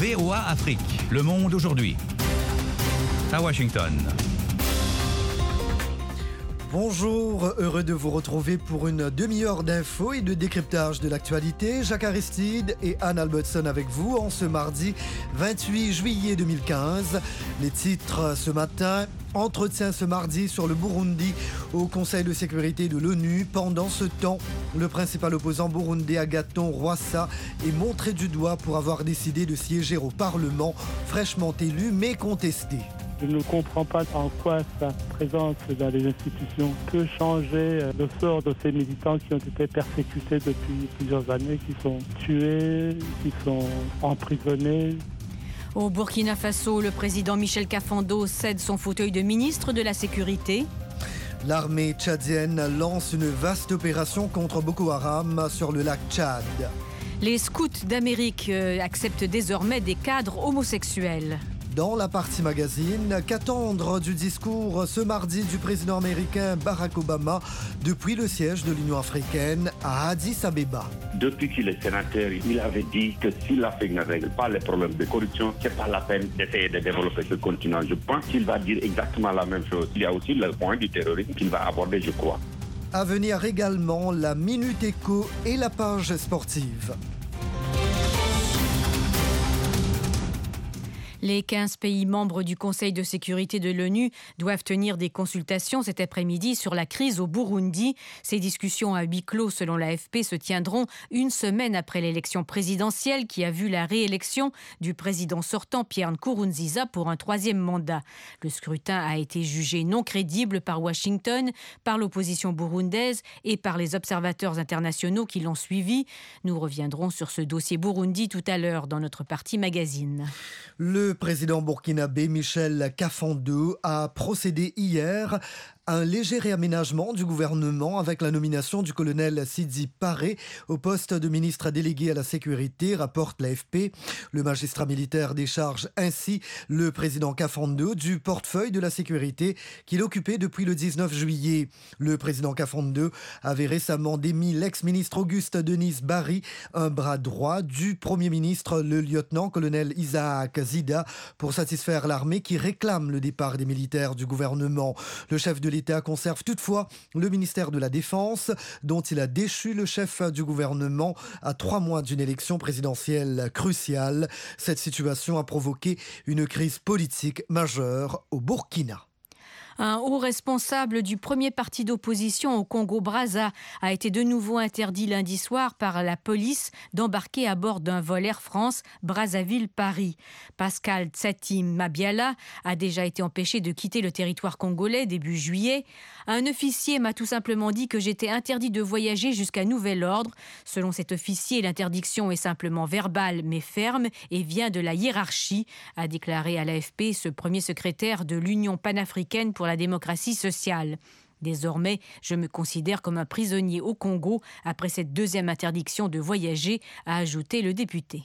VOA Afrique, le monde aujourd'hui. À Washington. Bonjour, heureux de vous retrouver pour une demi-heure d'infos et de décryptage de l'actualité. Jacques Aristide et Anne Albertson avec vous en ce mardi 28 juillet 2015. Les titres ce matin: entretien ce mardi sur le Burundi au Conseil de sécurité de l'ONU. Pendant ce temps, le principal opposant burundais Agathon Rwasa est montré du doigt pour avoir décidé de siéger au Parlement, fraîchement élu mais contesté. Je ne comprends pas en quoi sa présence dans les institutions peut changer le sort de ces militants qui ont été persécutés depuis plusieurs années, qui sont tués, qui sont emprisonnés. Au Burkina Faso, le président Michel Kafando cède son fauteuil de ministre de la Sécurité. L'armée tchadienne lance une vaste opération contre Boko Haram sur le lac Tchad. Les scouts d'Amérique acceptent désormais des cadres homosexuels. Dans la partie magazine, qu'attendre du discours ce mardi du président américain Barack Obama depuis le siège de l'Union africaine à Addis Abeba? Depuis qu'il est sénateur, il avait dit que si l'Afrique ne règle pas les problèmes de corruption, c'est pas la peine d'essayer de développer ce continent. Je pense qu'il va dire exactement la même chose. Il y a aussi le point du terrorisme qu'il va aborder, je crois. À venir également la Minute Éco et la page sportive. Les 15 pays membres du Conseil de sécurité de l'ONU doivent tenir des consultations cet après-midi sur la crise au Burundi. Ces discussions à huis clos, selon l'AFP, se tiendront une semaine après l'élection présidentielle qui a vu la réélection du président sortant Pierre Nkurunziza pour un troisième mandat. Le scrutin a été jugé non crédible par Washington, par l'opposition burundaise et par les observateurs internationaux qui l'ont suivi. Nous reviendrons sur ce dossier Burundi tout à l'heure dans notre partie magazine. Le président burkinabé Michel Kafando a procédé hier à un léger réaménagement du gouvernement avec la nomination du colonel Sidi Paré au poste de ministre délégué à la sécurité, rapporte l'AFP. Le magistrat militaire décharge ainsi le président Kafando du portefeuille de la sécurité qu'il occupait depuis le 19 juillet. Le président Kafando avait récemment démis l'ex-ministre Auguste Denis Barry, un bras droit du premier ministre, le lieutenant-colonel Isaac Zida, pour satisfaire l'armée qui réclame le départ des militaires du gouvernement. Le chef de l'État conserve toutefois le ministère de la Défense, dont il a déchu le chef du gouvernement à 3 mois d'une élection présidentielle cruciale. Cette situation a provoqué une crise politique majeure au Burkina. Un haut responsable du premier parti d'opposition au Congo-Brazza a été de nouveau interdit lundi soir par la police d'embarquer à bord d'un vol Air France Brazzaville-Paris. Pascal Tsati Mabiala a déjà été empêché de quitter le territoire congolais début juillet. Un officier m'a tout simplement dit que j'étais interdit de voyager jusqu'à nouvel ordre. Selon cet officier, l'interdiction est simplement verbale mais ferme et vient de la hiérarchie, a déclaré à l'AFP ce premier secrétaire de l'Union panafricaine pour la démocratie sociale. Désormais, je me considère comme un prisonnier au Congo après cette deuxième interdiction de voyager, a ajouté le député.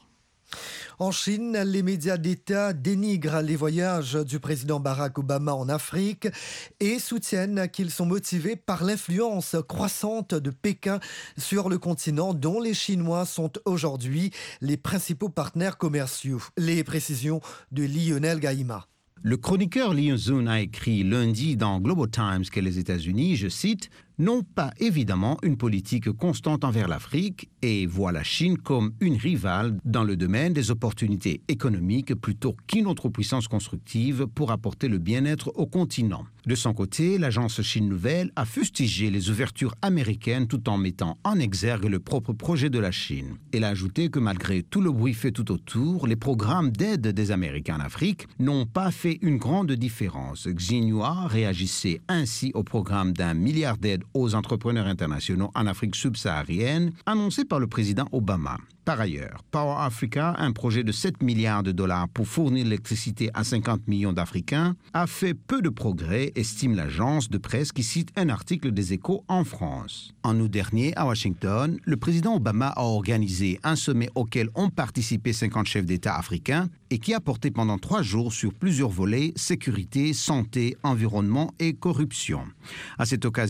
En Chine, les médias d'État dénigrent les voyages du président Barack Obama en Afrique et soutiennent qu'ils sont motivés par l'influence croissante de Pékin sur le continent dont les Chinois sont aujourd'hui les principaux partenaires commerciaux. Les précisions de Lionel Gaïma. Le chroniqueur Liu Zun a écrit lundi dans Global Times que les États-Unis, je cite, n'ont pas évidemment une politique constante envers l'Afrique et voient la Chine comme une rivale dans le domaine des opportunités économiques plutôt qu'une autre puissance constructive pour apporter le bien-être au continent. De son côté, l'agence Chine Nouvelle a fustigé les ouvertures américaines tout en mettant en exergue le propre projet de la Chine. Elle a ajouté que malgré tout le bruit fait tout autour, les programmes d'aide des Américains en Afrique n'ont pas fait une grande différence. Xinhua réagissait ainsi au programme d'1 milliard d'aides aux entrepreneurs internationaux en Afrique subsaharienne, annoncé par le président Obama. Par ailleurs, Power Africa, un projet de 7 milliards de dollars pour fournir l'électricité à 50 millions d'Africains, a fait peu de progrès, estime l'agence de presse qui cite un article des Échos en France. En août dernier, à Washington, le président Obama a organisé un sommet auquel ont participé 50 chefs d'État africains et qui a porté pendant 3 jours sur plusieurs volets: sécurité, santé, environnement et corruption. À cette occasion, les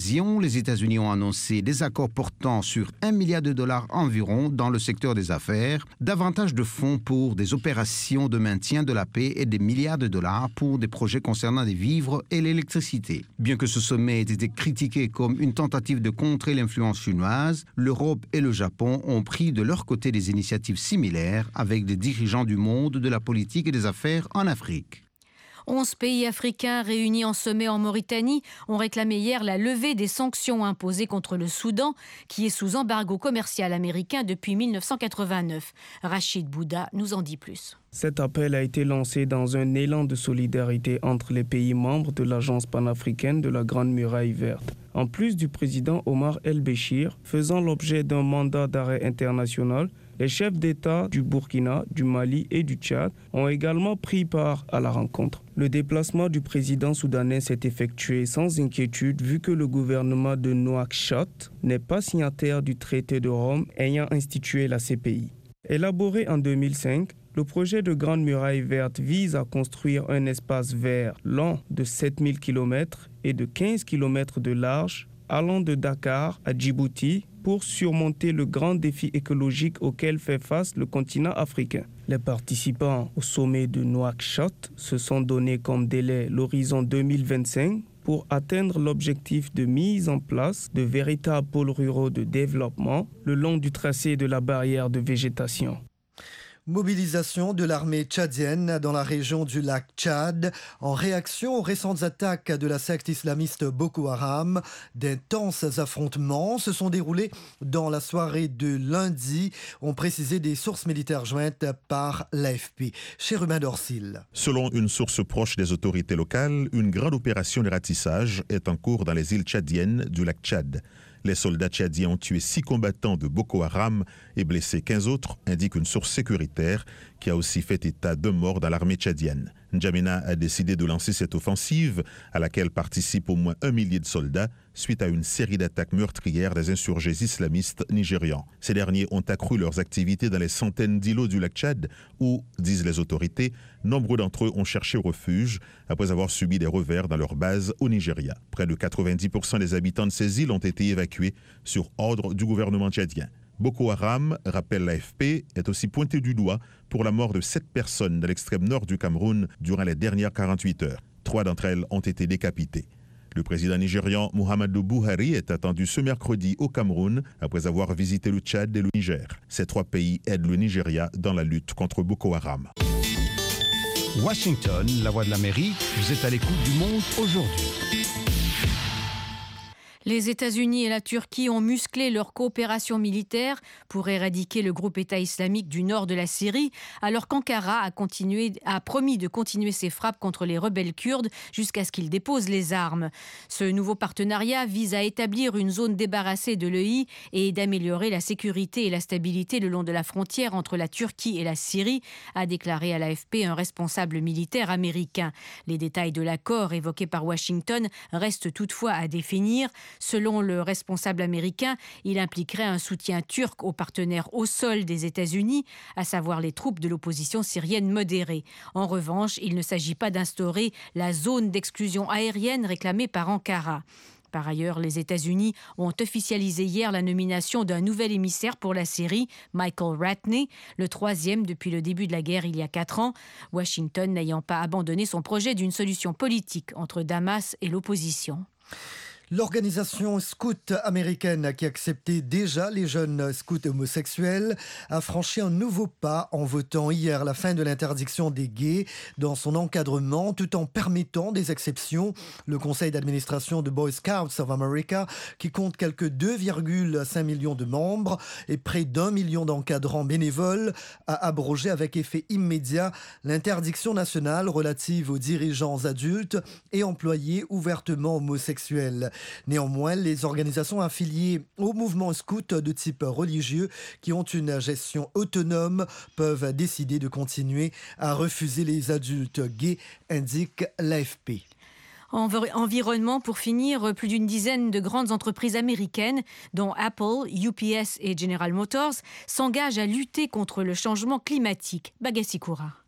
les États-Unis ont annoncé des accords portant sur $1 milliard environ dans le secteur des affaires, davantage de fonds pour des opérations de maintien de la paix et des milliards de dollars pour des projets concernant les vivres et l'électricité. Bien que ce sommet ait été critiqué comme une tentative de contrer l'influence chinoise, l'Europe et le Japon ont pris de leur côté des initiatives similaires avec des dirigeants du monde de la politique et des affaires en Afrique. 11 pays africains réunis en sommet en Mauritanie ont réclamé hier la levée des sanctions imposées contre le Soudan, qui est sous embargo commercial américain depuis 1989. Rachid Bouda nous en dit plus. Cet appel a été lancé dans un élan de solidarité entre les pays membres de l'Agence panafricaine de la Grande Muraille Verte. En plus du président Omar El-Béchir, faisant l'objet d'un mandat d'arrêt international, les chefs d'État du Burkina, du Mali et du Tchad ont également pris part à la rencontre. Le déplacement du président soudanais s'est effectué sans inquiétude vu que le gouvernement de Nouakchott n'est pas signataire du traité de Rome ayant institué la CPI. Élaboré en 2005, le projet de Grande Muraille Verte vise à construire un espace vert long de 7000 km et de 15 km de large allant de Dakar à Djibouti pour surmonter le grand défi écologique auquel fait face le continent africain. Les participants au sommet de Nouakchott se sont donné comme délai l'horizon 2025 pour atteindre l'objectif de mise en place de véritables pôles ruraux de développement le long du tracé de la barrière de végétation. Mobilisation de l'armée tchadienne dans la région du lac Tchad en réaction aux récentes attaques de la secte islamiste Boko Haram. D'intenses affrontements se sont déroulés dans la soirée de lundi, ont précisé des sources militaires jointes par l'AFP. Chez Ruben Dorsil. Selon une source proche des autorités locales, une grande opération de ratissage est en cours dans les îles tchadiennes du lac Tchad. Les soldats tchadiens ont tué 6 combattants de Boko Haram et blessé 15 autres, indique une source sécuritaire qui a aussi fait état de morts dans l'armée tchadienne. N'Djamena a décidé de lancer cette offensive à laquelle participent au moins 1 millier de soldats suite à une série d'attaques meurtrières des insurgés islamistes nigérians. Ces derniers ont accru leurs activités dans les centaines d'îlots du lac Tchad où, disent les autorités, nombreux d'entre eux ont cherché refuge après avoir subi des revers dans leur base au Nigeria. Près de 90% des habitants de ces îles ont été évacués sur ordre du gouvernement tchadien. Boko Haram, rappelle l'AFP, est aussi pointé du doigt pour la mort de 7 personnes dans l'extrême nord du Cameroun durant les dernières 48 heures. 3 d'entre elles ont été décapitées. Le président nigérian Muhammadu Buhari est attendu ce mercredi au Cameroun après avoir visité le Tchad et le Niger. Ces 3 pays aident le Nigeria dans la lutte contre Boko Haram. Washington, la voix de l'Amérique, vous êtes à l'écoute du monde aujourd'hui. Les États-Unis et la Turquie ont musclé leur coopération militaire pour éradiquer le groupe État islamique du nord de la Syrie, alors qu'Ankara a promis de continuer ses frappes contre les rebelles kurdes jusqu'à ce qu'ils déposent les armes. Ce nouveau partenariat vise à établir une zone débarrassée de l'EI et d'améliorer la sécurité et la stabilité le long de la frontière entre la Turquie et la Syrie, a déclaré à l'AFP un responsable militaire américain. Les détails de l'accord évoqué par Washington restent toutefois à définir. Selon le responsable américain, il impliquerait un soutien turc aux partenaires au sol des États-Unis, à savoir les troupes de l'opposition syrienne modérée. En revanche, il ne s'agit pas d'instaurer la zone d'exclusion aérienne réclamée par Ankara. Par ailleurs, les États-Unis ont officialisé hier la nomination d'un nouvel émissaire pour la Syrie, Michael Ratney, le 3e depuis le début de la guerre il y a 4 ans, Washington n'ayant pas abandonné son projet d'une solution politique entre Damas et l'opposition. L'organisation scout américaine qui acceptait déjà les jeunes scouts homosexuels a franchi un nouveau pas en votant hier la fin de l'interdiction des gays dans son encadrement tout en permettant des exceptions. Le conseil d'administration de Boy Scouts of America, qui compte quelques 2,5 millions de membres et près d'1 million d'encadrants bénévoles, a abrogé avec effet immédiat l'interdiction nationale relative aux dirigeants adultes et employés ouvertement homosexuels. Néanmoins, les organisations affiliées au mouvement scout de type religieux qui ont une gestion autonome peuvent décider de continuer à refuser les adultes gays, indique l'AFP. Environnement, pour finir, plus d'une dizaine de grandes entreprises américaines, dont Apple, UPS et General Motors, s'engagent à lutter contre le changement climatique. Bagassi Koura.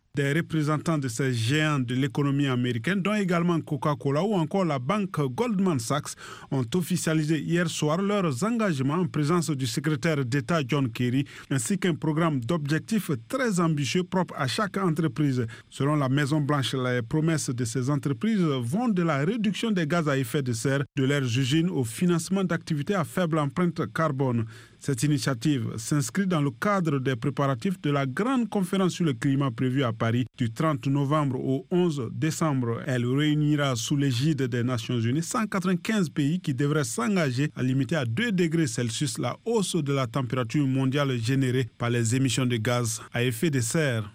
Des représentants de ces géants de l'économie américaine, dont également Coca-Cola ou encore la banque Goldman Sachs, ont officialisé hier soir leurs engagements en présence du secrétaire d'État John Kerry, ainsi qu'un programme d'objectifs très ambitieux propre à chaque entreprise. Selon la Maison-Blanche, les promesses de ces entreprises vont de la réduction des gaz à effet de serre de leurs usines au financement d'activités à faible empreinte carbone. Cette initiative s'inscrit dans le cadre des préparatifs de la grande conférence sur le climat prévue à Paris du 30 novembre au 11 décembre. Elle réunira sous l'égide des Nations Unies 195 pays qui devraient s'engager à limiter à 2 degrés Celsius la hausse de la température mondiale générée par les émissions de gaz à effet de serre.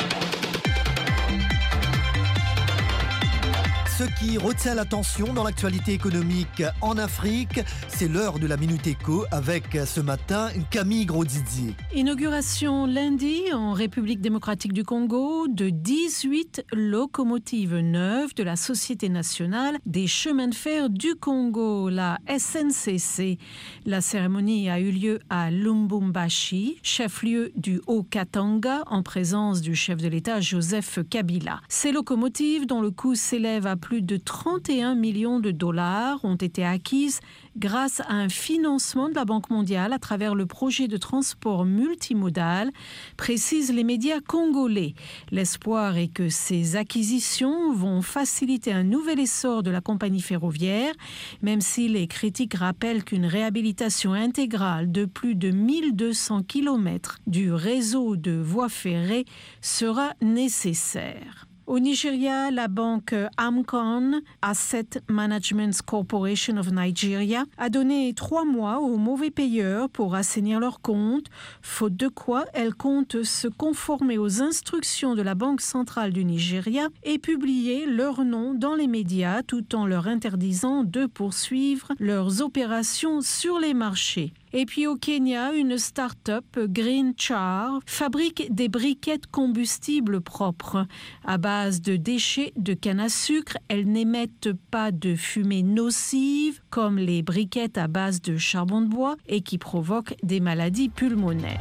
Ce qui retient l'attention dans l'actualité économique en Afrique, c'est l'heure de la Minute Éco avec ce matin Camille Gros-Didier. Inauguration lundi en République démocratique du Congo de 18 locomotives neuves de la Société nationale des chemins de fer du Congo, la SNCC. La cérémonie a eu lieu à Lubumbashi, chef-lieu du Haut-Katanga, en présence du chef de l'État Joseph Kabila. Ces locomotives, dont le coût s'élève à plus de 31 millions de dollars, ont été acquises grâce à un financement de la Banque mondiale à travers le projet de transport multimodal, précisent les médias congolais. L'espoir est que ces acquisitions vont faciliter un nouvel essor de la compagnie ferroviaire, même si les critiques rappellent qu'une réhabilitation intégrale de plus de 1200 km du réseau de voies ferrées sera nécessaire. Au Nigeria, la banque Amcon, Asset Management Corporation of Nigeria, a donné 3 mois aux mauvais payeurs pour assainir leurs comptes, faute de quoi elle compte se conformer aux instructions de la Banque centrale du Nigeria et publier leur nom dans les médias tout en leur interdisant de poursuivre leurs opérations sur les marchés. Et puis au Kenya, une start-up, Green Char, fabrique des briquettes combustibles propres. À base de déchets de canne à sucre, elles n'émettent pas de fumée nocive comme les briquettes à base de charbon de bois et qui provoquent des maladies pulmonaires.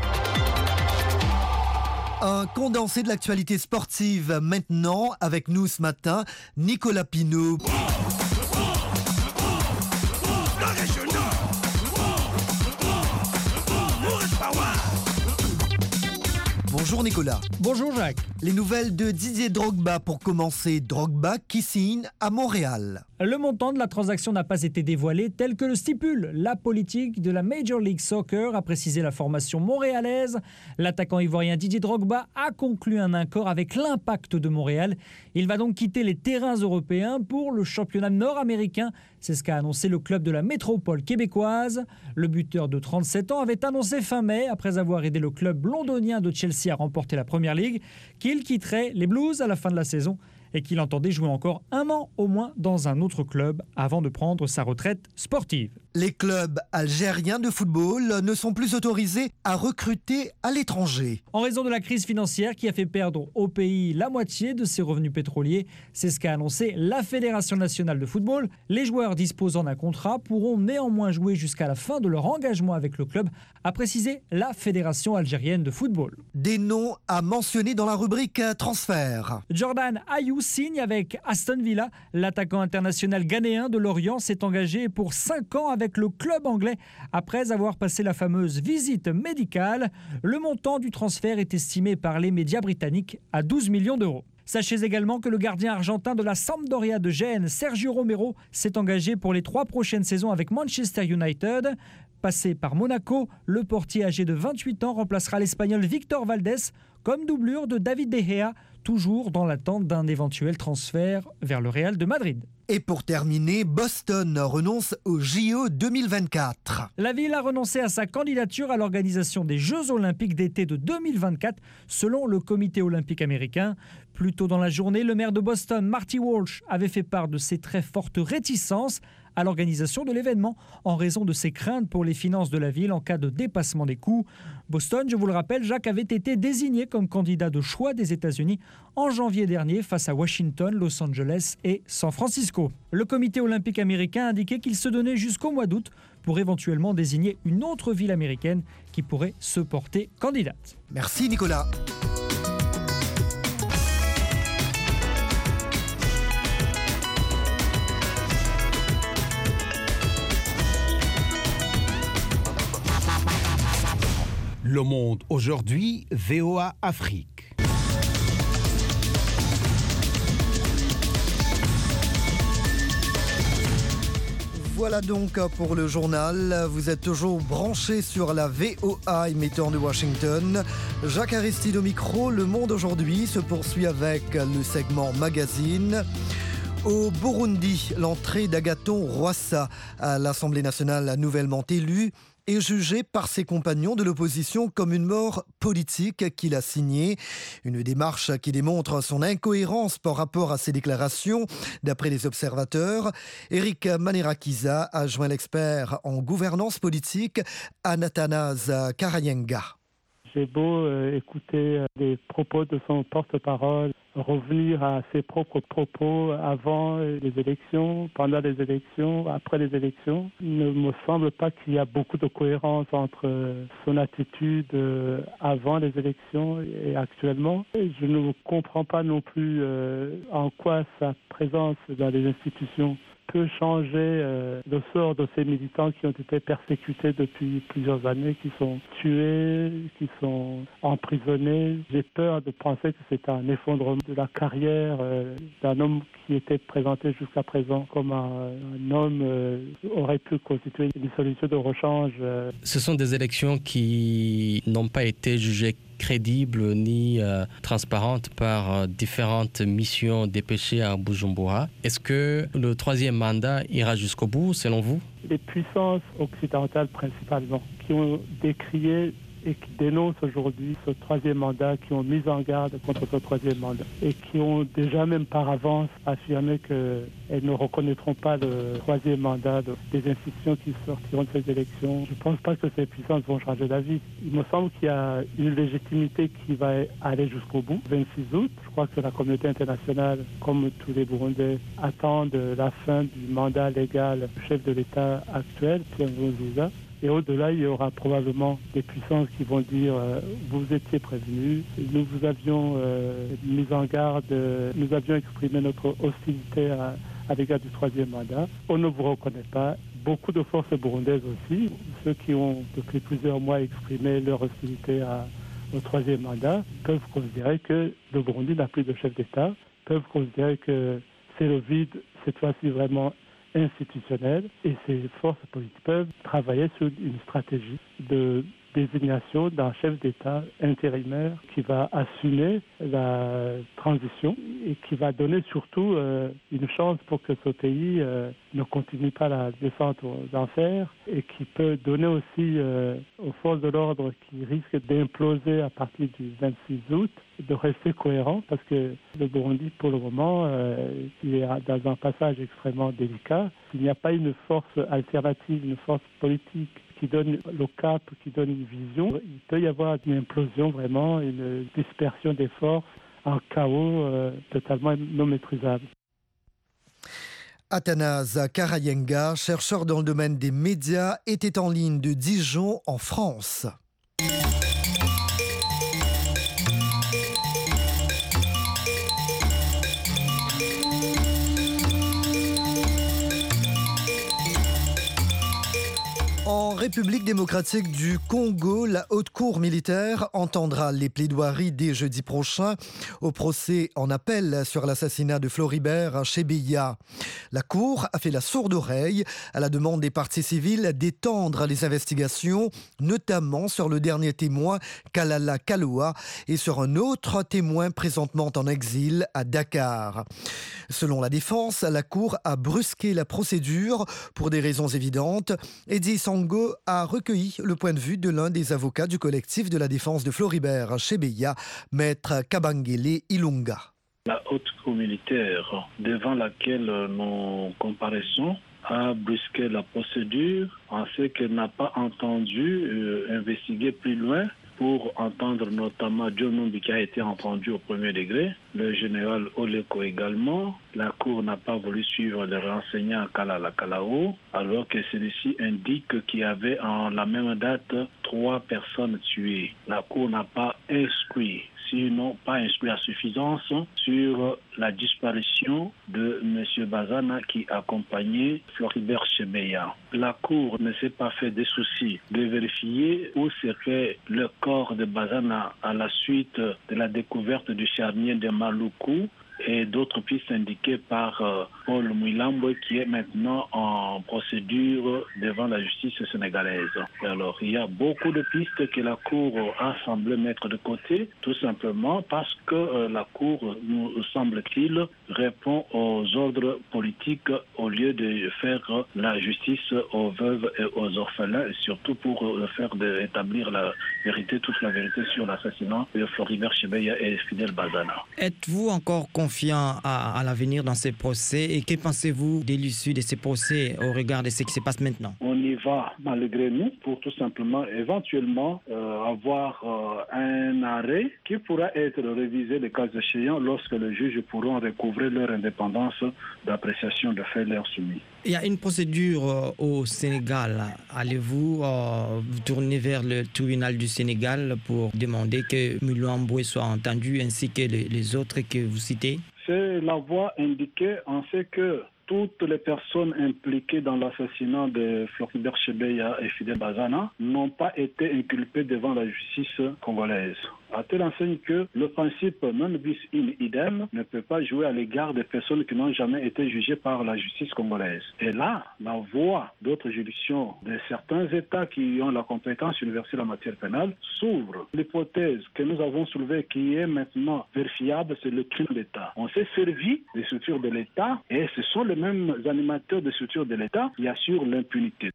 Un condensé de l'actualité sportive maintenant, avec nous ce matin, Nicolas Pinault. Bonjour Nicolas. Bonjour Jacques. Les nouvelles de Didier Drogba pour commencer. Drogba qui signe à Montréal. Le montant de la transaction n'a pas été dévoilé tel que le stipule la politique de la Major League Soccer, a précisé la formation montréalaise. L'attaquant ivoirien Didier Drogba a conclu un accord avec l'Impact de Montréal. Il va donc quitter les terrains européens pour le championnat nord-américain. C'est ce qu'a annoncé le club de la métropole québécoise. Le buteur de 37 ans avait annoncé fin mai, après avoir aidé le club londonien de Chelsea à remporter la Première Ligue, qu'il quitterait les Blues à la fin de la saison et qu'il entendait jouer encore 1 an au moins dans un autre club avant de prendre sa retraite sportive. Les clubs algériens de football ne sont plus autorisés à recruter à l'étranger. En raison de la crise financière qui a fait perdre au pays la moitié de ses revenus pétroliers, c'est ce qu'a annoncé la Fédération nationale de football. Les joueurs disposant d'un contrat pourront néanmoins jouer jusqu'à la fin de leur engagement avec le club, a précisé la Fédération algérienne de football. Des noms à mentionner dans la rubrique transfert. Jordan Ayew signe avec Aston Villa. L'attaquant international ghanéen de Lorient s'est engagé pour 5 ans avec le club anglais après avoir passé la fameuse visite médicale. Le montant du transfert est estimé par les médias britanniques à 12 millions d'euros. Sachez également que le gardien argentin de la Sampdoria de Gênes, Sergio Romero, s'est engagé pour les 3 prochaines saisons avec Manchester United. Passé par Monaco, le portier âgé de 28 ans remplacera l'Espagnol Victor Valdés comme doublure de David De Gea, toujours dans l'attente d'un éventuel transfert vers le Real de Madrid. Et pour terminer, Boston renonce au JO 2024. La ville a renoncé à sa candidature à l'organisation des Jeux olympiques d'été de 2024, selon le comité olympique américain. Plus tôt dans la journée, le maire de Boston, Marty Walsh, avait fait part de ses très fortes réticences à l'organisation de l'événement en raison de ses craintes pour les finances de la ville en cas de dépassement des coûts. Boston, je vous le rappelle, Jacques, avait été désigné comme candidat de choix des États-Unis en janvier dernier face à Washington, Los Angeles et San Francisco. Le comité olympique américain a indiqué qu'il se donnait jusqu'au mois d'août pour éventuellement désigner une autre ville américaine qui pourrait se porter candidate. Merci Nicolas. Le Monde aujourd'hui, VOA Afrique. Voilà donc pour le journal. Vous êtes toujours branchés sur la VOA émettant de Washington. Jacques Aristide au micro. Le Monde aujourd'hui se poursuit avec le segment magazine. Au Burundi, l'entrée d'Agathon Rwasa à l'Assemblée nationale nouvellement élue est jugée par ses compagnons de l'opposition comme une mort politique qu'il a signée. Une démarche qui démontre son incohérence par rapport à ses déclarations. D'après les observateurs, Eric Manirakiza a joint l'expert en gouvernance politique Anathanas Karayenga. J'ai beau écouter les propos de son porte-parole, revenir à ses propres propos avant les élections, pendant les élections, après les élections. Il ne me semble pas qu'il y a beaucoup de cohérence entre son attitude avant les élections et actuellement. Et je ne comprends pas non plus en quoi sa présence dans les institutions peut changer le sort de ces militants qui ont été persécutés depuis plusieurs années, qui sont tués, qui sont emprisonnés. J'ai peur de penser que c'est un effondrement de la carrière d'un homme qui était présenté jusqu'à présent comme un homme aurait pu constituer une solution de rechange. Ce sont des élections qui n'ont pas été jugées crédibles ni transparentes par différentes missions dépêchées à Bujumbura. Est-ce que le troisième mandat ira jusqu'au bout, selon vous? Les puissances occidentales principalement, qui ont décrié et qui dénoncent aujourd'hui ce troisième mandat, qui ont mis en garde contre ce troisième mandat et qui ont déjà même par avance affirmé qu'elles ne reconnaîtront pas le troisième mandat des institutions qui sortiront de ces élections. Je ne pense pas que ces puissances vont changer d'avis. Il me semble qu'il y a une légitimité qui va aller jusqu'au bout. 26 août, je crois que la communauté internationale, comme tous les Burundais, attendent la fin du mandat légal du chef de l'État actuel, Pierre Nkurunziza. Et au-delà, il y aura probablement des puissances qui vont dire vous étiez prévenus, nous vous avions mis en garde, nous avions exprimé notre hostilité à l'égard du troisième mandat. On ne vous reconnaît pas. Beaucoup de forces burundaises aussi, ceux qui ont depuis plusieurs mois exprimé leur hostilité au troisième mandat, peuvent considérer que le Burundi n'a plus de chef d'État, peuvent considérer que c'est le vide, cette fois-ci vraiment institutionnelle, et ces forces politiques peuvent travailler sur une stratégie de désignation d'un chef d'État intérimaire qui va assumer la transition et qui va donner surtout une chance pour que ce pays ne continue pas la descente aux enfers et qui peut donner aussi aux forces de l'ordre qui risquent d'imploser à partir du 26 août de rester cohérent parce que le Burundi pour le moment il est dans un passage extrêmement délicat. Il n'y a pas une force alternative, une force politique qui donne le cap, qui donne une vision. Il peut y avoir une implosion vraiment, une dispersion des forces, un chaos totalement non maîtrisable. Athanas Karayenga, chercheur dans le domaine des médias, était en ligne de Dijon en France. En République démocratique du Congo, la haute cour militaire entendra les plaidoiries dès jeudi prochain au procès en appel sur l'assassinat de Floribert Chebeya. La cour a fait la sourde oreille à la demande des parties civiles d'étendre les investigations, notamment sur le dernier témoin Kalala Kaloa et sur un autre témoin présentement en exil à Dakar. Selon la défense, la cour a brusqué la procédure pour des raisons évidentes. Eddie Sango a recueilli le point de vue de l'un des avocats du collectif de la défense de Floribert Chebeya, maître Kabangele Ilunga. La haute cour militaire devant laquelle nous comparaissons a brusqué la procédure en ce qu'elle n'a pas entendu investiguer plus loin pour entendre notamment John Numbi qui a été entendu au premier degré, le général Oleko également. La Cour n'a pas voulu suivre les renseignements Kalala Kalao, alors que celui-ci indique qu'il y avait en la même date 3 personnes tuées. La Cour n'a pas inscrit sinon pas instruit à suffisance sur la disparition de M. Bazana qui accompagnait Floribert Chebeya. La Cour ne s'est pas fait des soucis de vérifier où serait le corps de Bazana à la suite de la découverte du charnier de Maluku et d'autres pistes indiquées par Paul Mouilambo qui est maintenant en procédure devant la justice sénégalaise. Alors il y a beaucoup de pistes que la Cour a semblé mettre de côté, tout simplement parce que la Cour, nous semble-t-il, répond aux ordres politiques au lieu de faire la justice aux veuves et aux orphelins, et surtout pour faire établir la vérité, toute la vérité sur l'assassinat de Floribert Chebeya et Fidel Bazana. Êtes-vous encore confiant à l'avenir dans ces procès et que pensez-vous de l'issue de ces procès au regard de ce qui se passe maintenant? On y va malgré nous pour tout simplement éventuellement avoir un arrêt qui pourra être révisé le cas échéant lorsque les juges pourront recouvrer leur indépendance d'appréciation de faits leur soumis. Il y a une procédure au Sénégal. Allez-vous vous tourner vers le tribunal du Sénégal pour demander que Mouilambo soit entendu ainsi que les autres que vous citez? C'est la voie indiquée. On sait que toutes les personnes impliquées dans l'assassinat de Floribert Chebeya et Fidel Bazana n'ont pas été inculpées devant la justice congolaise. À telle enseigne que le principe non bis in idem ne peut pas jouer à l'égard des personnes qui n'ont jamais été jugées par la justice congolaise. Et là, la voie d'autres juridictions de certains États qui ont la compétence universelle en matière pénale s'ouvre. L'hypothèse que nous avons soulevée qui est maintenant vérifiable, c'est le crime d'État. On s'est servi des structures de l'État et ce sont les mêmes animateurs des structures de l'État qui assurent l'impunité.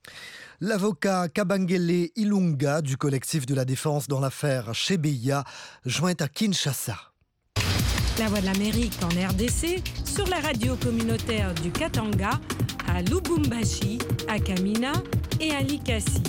L'avocat Kabangele Ilunga du collectif de la défense dans l'affaire Chebeya, joint à Kinshasa. La Voix de l'Amérique en RDC, sur la radio communautaire du Katanga, à Lubumbashi, à Kamina et à Likasi.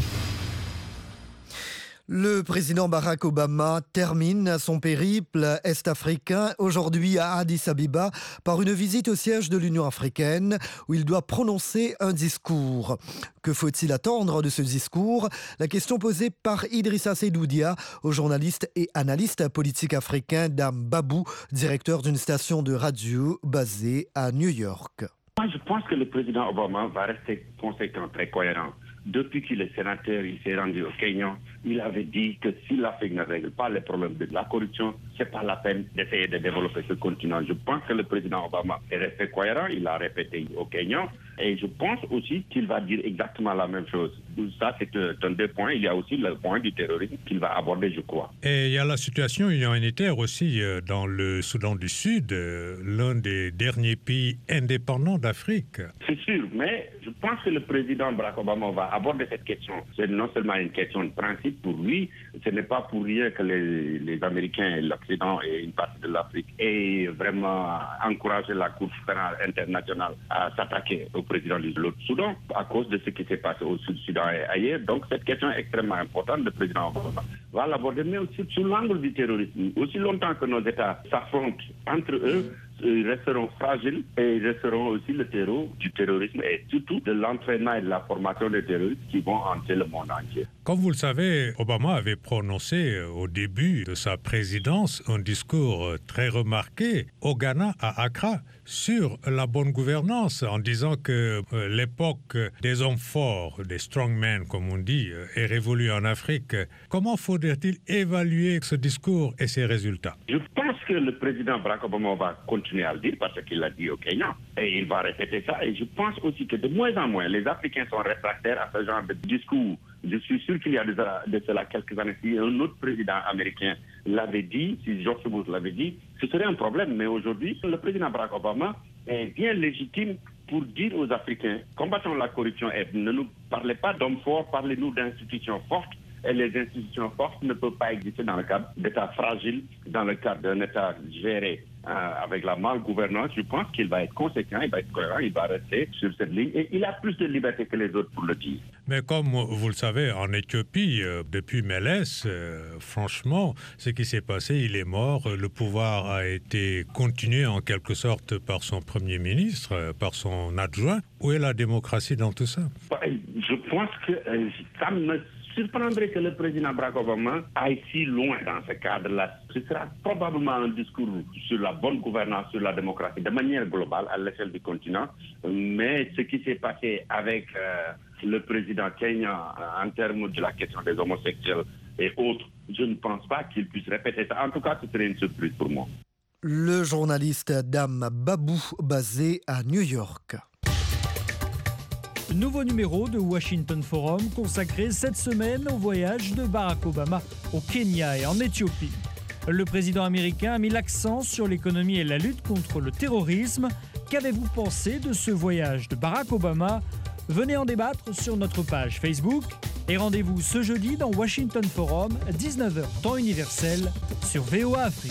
Le président Barack Obama termine son périple est-africain aujourd'hui à Addis Abeba par une visite au siège de l'Union africaine où il doit prononcer un discours. Que faut-il attendre de ce discours? La question posée par Idrissa Seydoudia au journaliste et analyste politique africain Dame Babou, directeur d'une station de radio basée à New York. Moi, je pense que le président Obama va rester conséquent, très cohérent. Depuis qu'il est sénateur, il s'est rendu au Kenya. Il avait dit que si l'Afrique ne règle pas les problèmes de la corruption, c'est pas la peine d'essayer de développer ce continent. Je pense que le président Obama est resté cohérent. Il l'a répété au Kenya. Et je pense aussi qu'il va dire exactement la même chose. Ça, c'est un des points. Il y a aussi le point du terrorisme qu'il va aborder, je crois. Et il y a la situation humanitaire aussi dans le Soudan du Sud, l'un des derniers pays indépendants d'Afrique. C'est sûr, mais je pense que le président Barack Obama va aborder cette question. C'est non seulement une question de principe pour lui, ce n'est pas pour rien que les Américains et l'Occident et une partie de l'Afrique aient vraiment encouragé la Cour pénale internationale à s'attaquer au président de l'autre Soudan à cause de ce qui s'est passé au Sud-Soudan et ailleurs. Donc cette question est extrêmement importante. Le président Obama va l'aborder, mais aussi sous l'angle du terrorisme. Aussi longtemps que nos États s'affrontent entre eux, ils resteront fragiles et ils resteront aussi le terreau du terrorisme et surtout de l'entraînement et de la formation des terroristes qui vont hanter le monde entier. Comme vous le savez, Obama avait prononcé au début de sa présidence un discours très remarqué au Ghana, à Accra, sur la bonne gouvernance, en disant que l'époque des hommes forts, des strongmen comme on dit, est révolue en Afrique. Comment faudrait-il évaluer ce discours et ses résultats? Je pense que le président Barack Obama va continuer à le dire parce qu'il l'a dit au Kenya et il va répéter ça. Et je pense aussi que de moins en moins, les Africains sont réfractaires à ce genre de discours. Je suis sûr qu'il y a de cela quelques années, si un autre président américain l'avait dit, si George Bush l'avait dit, ce serait un problème. Mais aujourd'hui, le président Barack Obama est bien légitime pour dire aux Africains, combattons la corruption et ne nous parlez pas d'hommes forts, parlez-nous d'institutions fortes. Et les institutions fortes ne peuvent pas exister dans le cadre d'États fragiles, dans le cadre d'un État géré avec la malgouvernance. Je pense qu'il va être conséquent, il va être cohérent, il va rester sur cette ligne. Et il a plus de liberté que les autres pour le dire. Mais comme vous le savez, en Éthiopie, depuis Mélès, franchement, ce qui s'est passé, il est mort. Le pouvoir a été continué en quelque sorte par son Premier ministre, par son adjoint. Où est la démocratie dans tout ça? Je pense que ça me surprendrait que le président Barack Obama aille si loin dans ce cadre-là. Ce sera probablement un discours sur la bonne gouvernance, sur la démocratie, de manière globale à l'échelle du continent. Mais ce qui s'est passé avec le président Kenya en termes de la question des homosexuels et autres, je ne pense pas qu'il puisse répéter ça. En tout cas, ce serait une surprise pour moi. Le journaliste Dame Babou, basé à New York. Nouveau numéro de Washington Forum consacré cette semaine au voyage de Barack Obama au Kenya et en Éthiopie. Le président américain a mis l'accent sur l'économie et la lutte contre le terrorisme. Qu'avez-vous pensé de ce voyage de Barack Obama ? Venez en débattre sur notre page Facebook et rendez-vous ce jeudi dans Washington Forum, 19h temps universel sur VOA Afrique.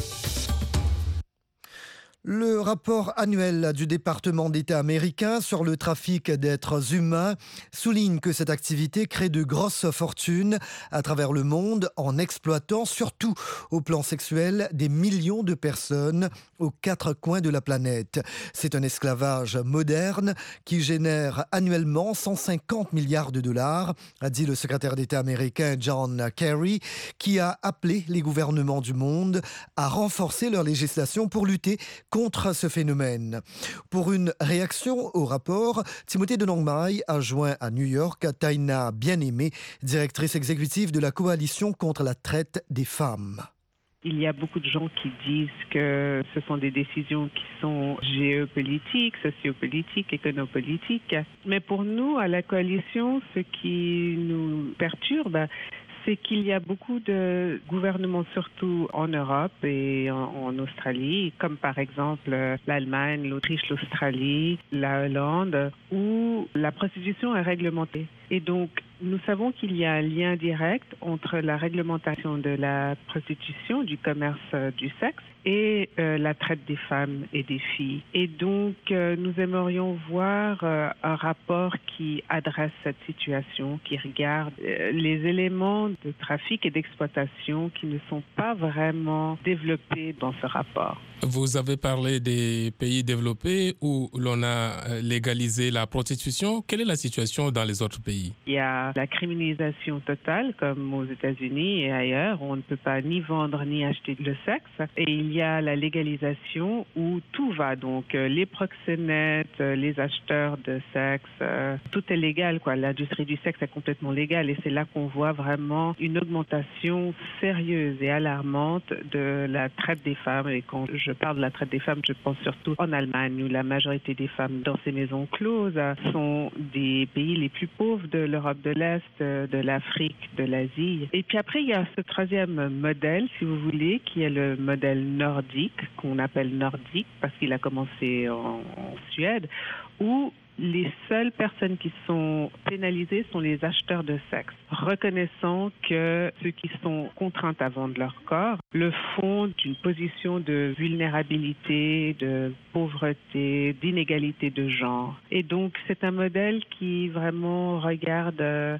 Le rapport annuel du département d'État américain sur le trafic d'êtres humains souligne que cette activité crée de grosses fortunes à travers le monde en exploitant, surtout au plan sexuel, des millions de personnes aux quatre coins de la planète. C'est un esclavage moderne qui génère annuellement 150 milliards de dollars, a dit le secrétaire d'État américain John Kerry, qui a appelé les gouvernements du monde à renforcer leur législation pour lutter contre ce phénomène. Pour une réaction au rapport, Timothée de Nongmai a joint à New York Taina Bien-Aimé, directrice exécutive de la Coalition contre la traite des femmes. Il y a beaucoup de gens qui disent que ce sont des décisions qui sont géopolitiques, sociopolitiques, éconopolitiques. Mais pour nous, à la coalition, ce qui nous perturbe, c'est qu'il y a beaucoup de gouvernements, surtout en Europe et en Australie, comme par exemple l'Allemagne, l'Autriche, l'Australie, la Hollande, où la prostitution est réglementée. Et donc, nous savons qu'il y a un lien direct entre la réglementation de la prostitution, du commerce du sexe, et la traite des femmes et des filles. Et donc, nous aimerions voir un rapport qui adresse cette situation, qui regarde les éléments de trafic et d'exploitation qui ne sont pas vraiment développés dans ce rapport. Vous avez parlé des pays développés où l'on a légalisé la prostitution. Quelle est la situation dans les autres pays? Il y a la criminalisation totale, comme aux États-Unis et ailleurs. On ne peut pas ni vendre ni acheter le sexe. Et il y a la légalisation où tout va. Donc, les proxénètes, les acheteurs de sexe, tout est légal, quoi. L'industrie du sexe est complètement légale. Et c'est là qu'on voit vraiment une augmentation sérieuse et alarmante de la traite des femmes. Et quand je parle de la traite des femmes, je pense surtout en Allemagne, où la majorité des femmes dans ces maisons closes sont des pays les plus pauvres de l'Europe de l'Est, de l'Afrique, de l'Asie. Et puis après, il y a ce troisième modèle, si vous voulez, qui est le modèle nordique, qu'on appelle nordique, parce qu'il a commencé en Suède, où les seules personnes qui sont pénalisées sont les acheteurs de sexe, reconnaissant que ceux qui sont contraints à vendre leur corps le font d'une position de vulnérabilité, de pauvreté, d'inégalité de genre. Et donc, c'est un modèle qui vraiment regarde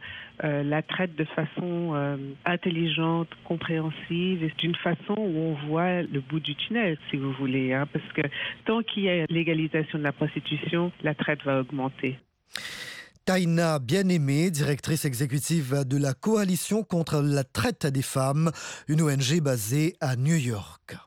la traite de façon intelligente, compréhensive, et d'une façon où on voit le bout du tunnel, si vous voulez, hein, parce que tant qu'il y a légalisation de la prostitution, la traite va augmenter. Taina Bien-Aimé, directrice exécutive de la Coalition contre la traite des femmes, une ONG basée à New York.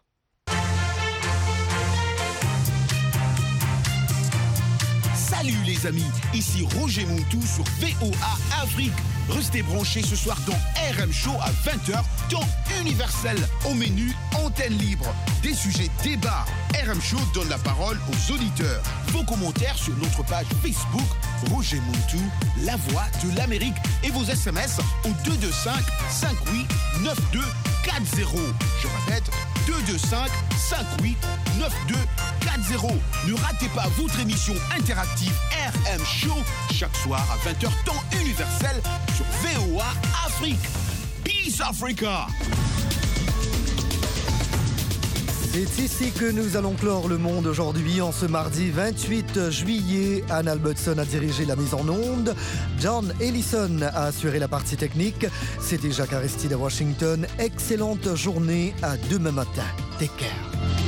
Salut les amis, ici Roger Montou sur VOA Afrique. Restez branchés ce soir dans RM Show à 20h, temps universel. Au menu, antenne libre, des sujets débats. RM Show donne la parole aux auditeurs. Vos commentaires sur notre page Facebook, Roger Montou, la voix de l'Amérique. Et vos SMS au 225 58 92 40. Je répète, 225 58 92 40. Ne ratez pas votre émission interactive RM Show chaque soir à 20h temps universel sur VOA Afrique. Peace Africa. C'est ici que nous allons clore le monde aujourd'hui. En ce mardi 28 juillet, Anne Albertson a dirigé la mise en onde. John Ellison a assuré la partie technique. C'était Jacques Aristide à Washington. Excellente journée, à demain matin. Take care.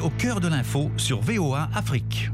au cœur de l'info sur VOA Afrique.